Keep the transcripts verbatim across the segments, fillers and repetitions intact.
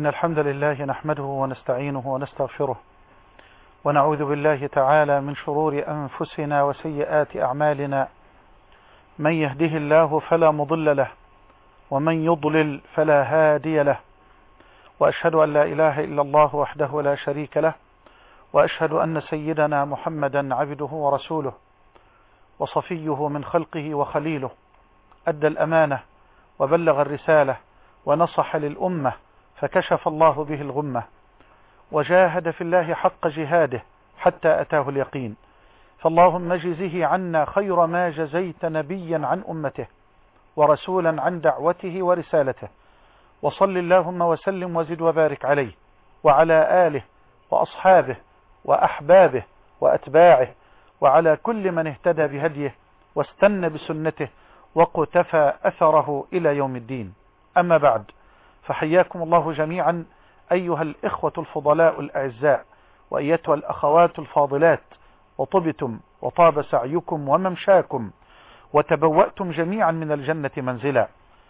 إن الحمد لله نحمده ونستعينه ونستغفره ونعوذ بالله تعالى من شرور أنفسنا وسيئات أعمالنا. من يهده الله فلا مضل له ومن يضلل فلا هادي له، وأشهد أن لا إله إلا الله وحده لا شريك له، وأشهد أن سيدنا محمدا عبده ورسوله وصفيه من خلقه وخليله، أدى الأمانة وبلغ الرسالة ونصح للأمة فكشف الله به الغمة، وجاهد في الله حق جهاده حتى أتاه اليقين. فاللهم جزه عنا خير ما جزيت نبيا عن أمته ورسولا عن دعوته ورسالته، وصل اللهم وسلم وزد وبارك عليه وعلى آله وأصحابه وأحبابه وأتباعه وعلى كل من اهتدى بهديه واستنى بسنته وقتفى أثره إلى يوم الدين. أما بعد، فحياكم الله جميعا أيها الإخوة الفضلاء الأعزاء وأيتها الأخوات الفاضلات، وطبتم وطاب سعيكم وممشاكم وتبوأتم جميعا من الجنة منزلا.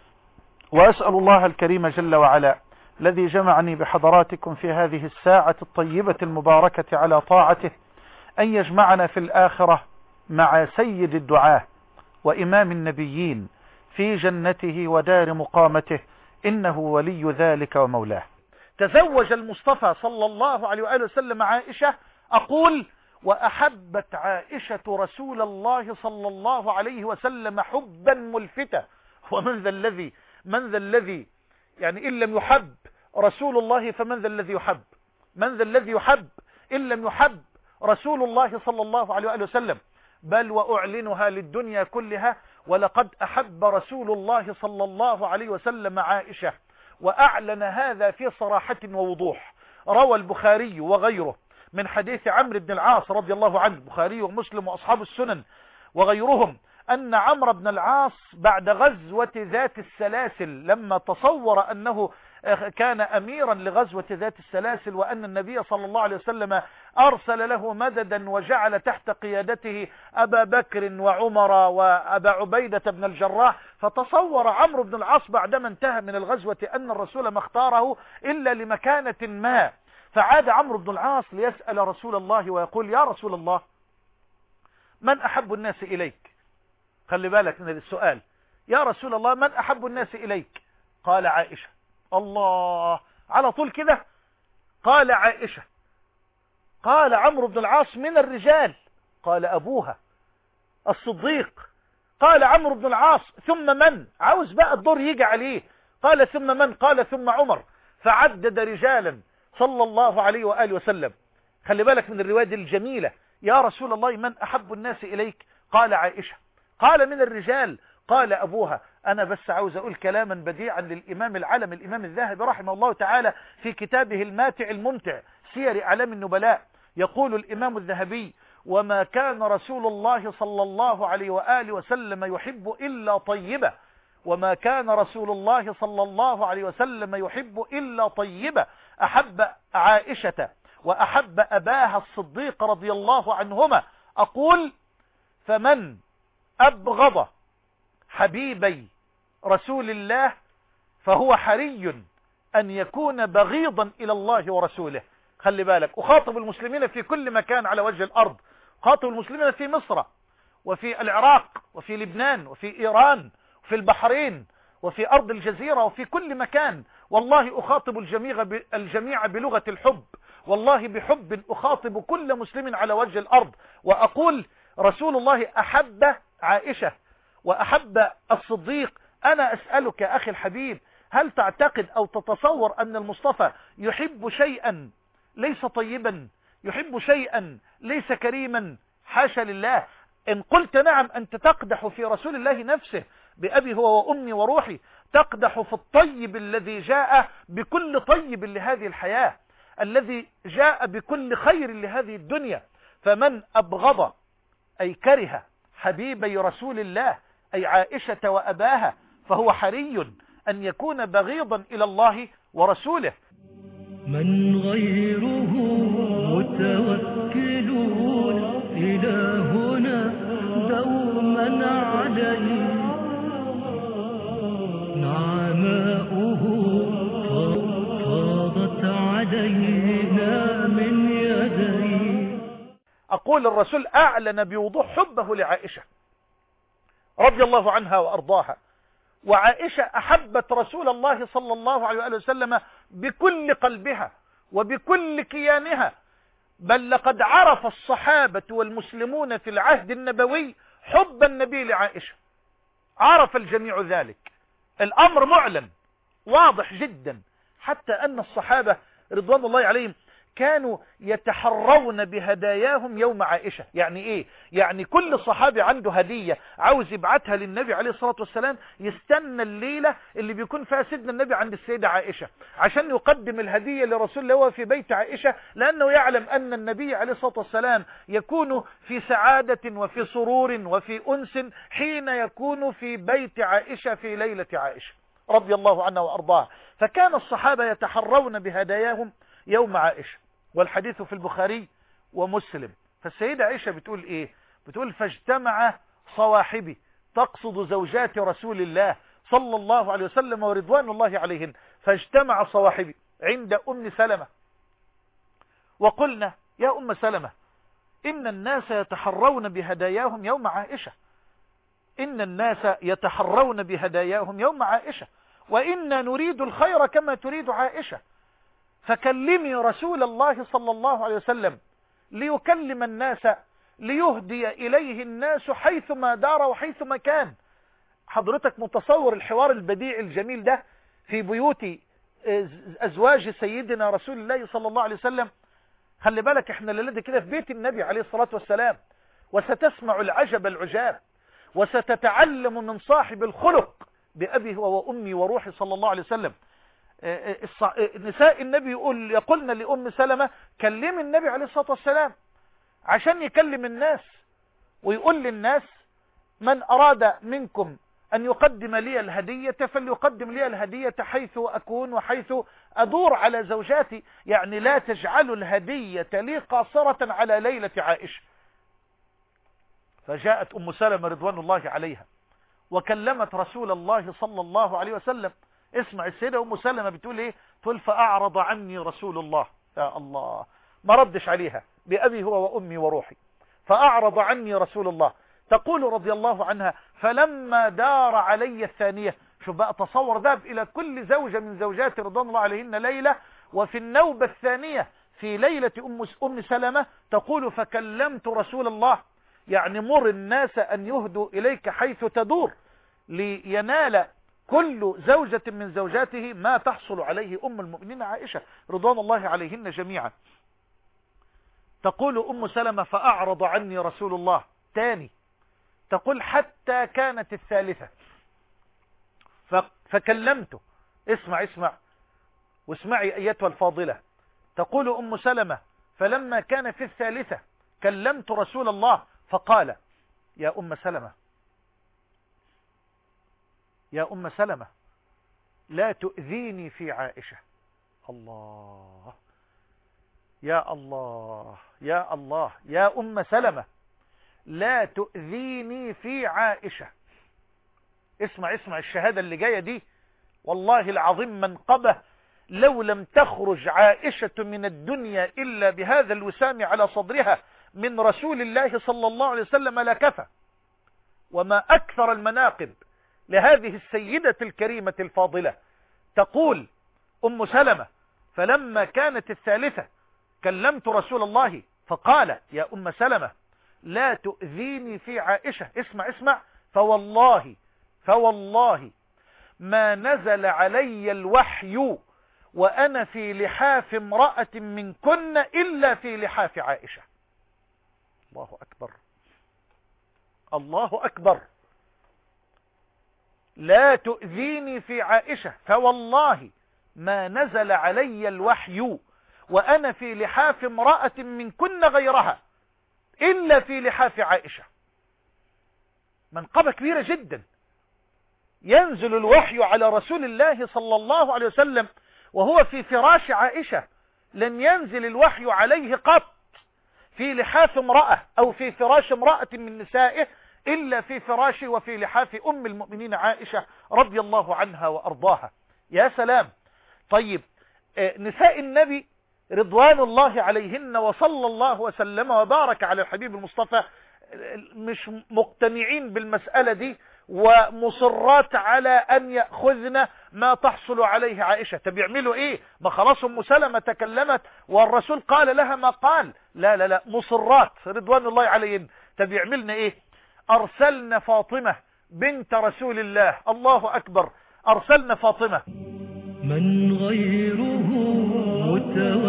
وأسأل الله الكريم جل وعلا الذي جمعني بحضراتكم في هذه الساعة الطيبة المباركة على طاعته أن يجمعنا في الآخرة مع سيد الدعاة وإمام النبيين في جنته ودار مقامته، إنه ولي ذلك ومولاه. تزوج المصطفى صلى الله عليه وآله وسلم عائشة، أقول وأحبت عائشة رسول الله صلى الله عليه وسلم حبا ملفتا. ومن ذا الذي من ذا الذي يعني إن لم يحب رسول الله فمن ذا الذي يحب؟ من ذا الذي يحب إن لم يحب رسول الله صلى الله عليه وآله وسلم؟ بل وأعلنها للدنيا كلها، ولقد أحب رسول الله صلى الله عليه وسلم عائشة، وأعلن هذا في صراحة ووضوح. روى البخاري وغيره من حديث عمرو بن العاص رضي الله عنه، البخاري ومسلم وأصحاب السنن وغيرهم، أن عمرو بن العاص بعد غزوة ذات السلاسل لما تصور أنه كان أميرا لغزوة ذات السلاسل، وأن النبي صلى الله عليه وسلم أرسل له مددا وجعل تحت قيادته أبا بكر وعمر وأبا عبيدة بن الجراح، فتصور عمرو بن العاص بعدما انتهى من الغزوة أن الرسول ما اختاره إلا لمكانة ما، فعاد عمرو بن العاص ليسأل رسول الله ويقول: يا رسول الله، من أحب الناس إليك؟ خلي بالك من السؤال، يا رسول الله من أحب الناس إليك؟ قال: عائشة. الله، على طول كده قال: عائشة. قال عمرو بن العاص: من الرجال؟ قال: أبوها الصديق. قال عمرو بن العاص: ثم من؟ عاوز بقى الدور يجي عليه. قال: ثم من؟ قال: ثم عمر. فعدد رجالا صلى الله عليه وآله وسلم. خلي بالك من الرواية الجميلة: يا رسول الله من أحب الناس إليك؟ قال: عائشة. قال: من الرجال؟ قال: أبوها. أنا بس عاوز أقول كلاما بديعا للإمام العلم الإمام الذهبي رحمه الله تعالى في كتابه الماتع الممتع سير أعلام النبلاء. يقول الإمام الذهبي: وما كان رسول الله صلى الله عليه وآله وسلم يحب إلا طيبة، وما كان رسول الله صلى الله عليه وسلم يحب إلا طيبة. أحب عائشة وأحب أباها الصديق رضي الله عنهما. أقول: فمن أبغض حبيبي رسول الله فهو حري أن يكون بغيضا إلى الله ورسوله. خلي بالك، أخاطب المسلمين في كل مكان على وجه الأرض، أخاطب المسلمين في مصر وفي العراق وفي لبنان وفي إيران وفي البحرين وفي أرض الجزيرة وفي كل مكان. والله أخاطب الجميع الجميع بلغة الحب، والله بحب أخاطب كل مسلم على وجه الأرض، وأقول: رسول الله أحب عائشة وأحب الصديق. أنا أسألك أخي الحبيب، هل تعتقد أو تتصور أن المصطفى يحب شيئا ليس طيبا، يحب شيئا ليس كريما؟ حاشا لله. إن قلت نعم، أنت تقدح في رسول الله نفسه، بأبي هو وأمي وروحي، تقدح في الطيب الذي جاء بكل طيب لهذه الحياة، الذي جاء بكل خير لهذه الدنيا. فمن أبغض أي كره حبيبي رسول الله أي عائشة وأباها فهو حري أن يكون بغيضا إلى الله ورسوله. من غيره متوكلون إلهنا دوما عليه، نعماؤه فاضلة يقول الرسول أعلن بوضوح حبه لعائشة رضي الله عنها وأرضاها، وعائشة أحبت رسول الله صلى الله عليه وآله وسلم بكل قلبها وبكل كيانها، بل لقد عرف الصحابة والمسلمون في العهد النبوي حب النبي لعائشة، عرف الجميع ذلك، الأمر معلن واضح جدا، حتى أن الصحابة رضوان الله عليهم كانوا يتحرون بهداياهم يوم عائشة. يعني ايه؟ يعني كل صحابي عنده هدية عاوز يبعتها للنبي عليه الصلاة والسلام، يستنى الليلة اللي بيكون فيها سيدنا النبي عند السيدة عائشة عشان يقدم الهدية لرسول الله وهو في بيت عائشة، لأنه يعلم أن النبي عليه الصلاة والسلام يكون في سعادة وفي سرور وفي أنس حين يكون في بيت عائشة في ليلة عائشة رضي الله عنها وأرضاها. فكان الصحابة يتحرون بهداياهم يوم عائشة، والحديث في البخاري ومسلم. فالسيدة عائشة بتقول ايه؟ بتقول فاجتمع صواحبي، تقصد زوجات رسول الله صلى الله عليه وسلم ورضوان الله عليهن، فاجتمع صواحبي عند أم سلمة وقلنا يا أم سلمة إن الناس يتحرون بهداياهم يوم عائشة، إن الناس يتحرون بهداياهم يوم عائشة، وإنا نريد الخير كما تريد عائشة، فكلمي رسول الله صلى الله عليه وسلم ليكلم الناس ليهدي إليه الناس حيثما دار وحيثما كان. حضرتك متصور الحوار البديع الجميل ده في بيوت أزواج سيدنا رسول الله صلى الله عليه وسلم؟ خلي بالك احنا الليلة كده في بيت النبي عليه الصلاة والسلام، وستسمع العجب العجاب، وستتعلم من صاحب الخلق بأبي وأمي وروحي صلى الله عليه وسلم. نساء النبي يقول يقولن لأم سلمة كلم النبي عليه الصلاة والسلام عشان يكلم الناس ويقول للناس من أراد منكم أن يقدم لي الهدية فليقدم لي الهدية حيث أكون وحيث أدور على زوجاتي، يعني لا تجعلوا الهدية لي قاصرة على ليلة عائشة. فجاءت أم سلمة رضوان الله عليها وكلمت رسول الله صلى الله عليه وسلم. اسمع السيدة أم سلمة بتقول ايه؟ تقول فأعرض عني رسول الله. يا الله، ما ردش عليها بأبي هو وأمي وروحي، فأعرض عني رسول الله. تقول رضي الله عنها فلما دار علي الثانية، شوف بقى تصور ذهب إلى كل زوجة من زوجات رضوان الله عليهن ليلة، وفي النوبة الثانية في ليلة أم أم سلمة تقول فكلمت رسول الله، يعني مر الناس أن يهدوا إليك حيث تدور لينال كل زوجة من زوجاته ما تحصل عليه أم المؤمنين عائشة رضوان الله عليهن جميعا. تقول أم سلمة فأعرض عني رسول الله تاني، تقول حتى كانت الثالثة فكلمته. اسمع اسمع واسمعي أيتها الفاضلة. تقول أم سلمة فلما كان في الثالثة كلمت رسول الله فقال يا أم سلمة يا أم سلمة لا تؤذيني في عائشة. الله يا الله يا الله يا أم سلمة لا تؤذيني في عائشة. اسمع اسمع الشهادة اللي جاية دي، والله العظيم منقبة لو لم تخرج عائشة من الدنيا إلا بهذا الوسام على صدرها من رسول الله صلى الله عليه وسلم لكفى. وما أكثر المناقب لهذه السيدة الكريمة الفاضلة. تقول أم سلمة فلما كانت الثالثة كلمت رسول الله فقال يا أم سلمة لا تؤذيني في عائشة. اسمع اسمع فوالله فوالله ما نزل علي الوحي وأنا في لحاف امرأة منكن إلا في لحاف عائشة. الله أكبر الله أكبر. لا تؤذيني في عائشة، فوالله ما نزل علي الوحي وأنا في لحاف امرأة منكن غيرها إلا في لحاف عائشة. منقبة كبيرة جدا. ينزل الوحي على رسول الله صلى الله عليه وسلم وهو في فراش عائشة، لم ينزل الوحي عليه قط في لحاف امرأة أو في فراش امرأة من نسائه إلا في فراش وفي لحاف أم المؤمنين عائشة رضي الله عنها وأرضاها. يا سلام. طيب نساء النبي رضوان الله عليهن وصلى الله وسلم وبارك على الحبيب المصطفى مش مقتنعين بالمسألة دي ومصرات على أن يأخذن ما تحصل عليه عائشة. طب يعملوا إيه؟ ما خلاص أم سلمة تكلمت والرسول قال لها ما قال. لا لا لا، مصرات رضوان الله عليهن. طب يعملن إيه؟ أرسلن فاطمة بنت رسول الله، الله أكبر، أرسلن فاطمة. من غيره متوى